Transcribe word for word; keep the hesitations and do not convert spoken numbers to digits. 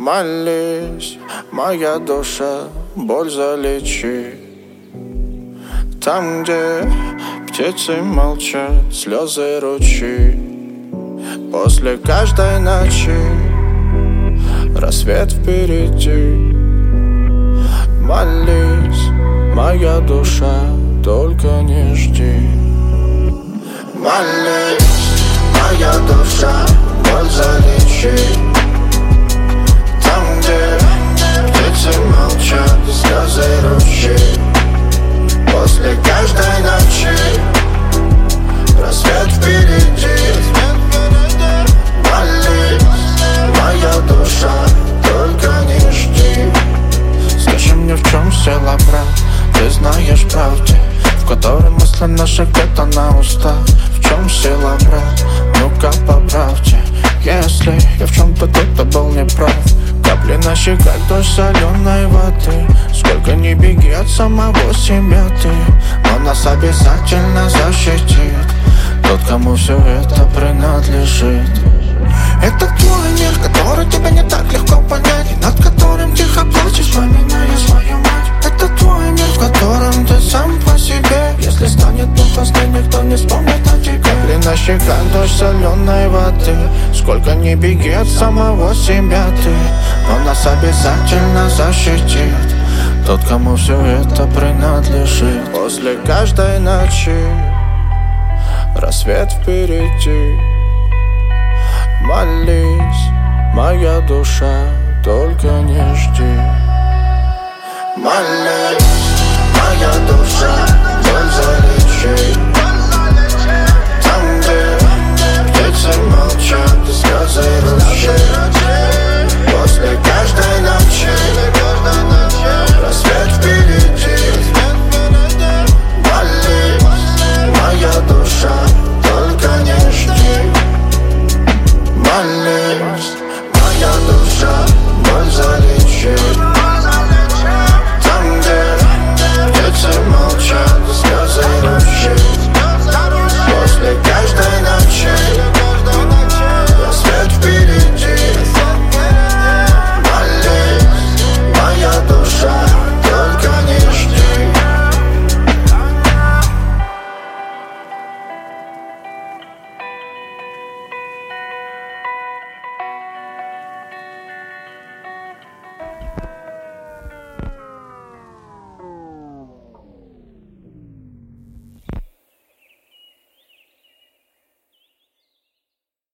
Молись, моя душа, боль залечи. Там, где птицы молчат, слезы ручьи. После каждой ночи рассвет впереди. Молись, моя душа, только не жди. Молись, моя душа, боль залечи. Там, где птицы молчат, слезы ручьи. После каждой ночи рассвет впереди. Молись, моя душа, только не жди. Скажи мне, в чем сила, брат? Ты знаешь правде, в которой мысли наши где-то на устах. В чем сила, брат? Ну-ка поправьте, если я в чем-то кто-то был неправ. Капли на щеках, дождь соленой воды. Сколько ни беги от самого себя ты, но нас обязательно защитит тот, кому все это принадлежит. Это твой мир, который тебе не так легко понять, и над которым тихо плачешь, вспоминая свою мать. Это твой мир, в котором ты сам по себе. Если станет плохо, никто не вспомнит о тебе. Капли на щеках, дождь соленой воды. Сколько ни беги от самого себя ты, но нас обязательно защитит тот, кому все это принадлежит. После каждой ночи рассвет впереди. Молись, моя душа, только не жди. Молись, моя душа, боль залечи. Там, где птицы молчат, слезы ручьи. После каждой ночи рассвет впереди. Молись, моя душа, только не жди. Молись, моя душа.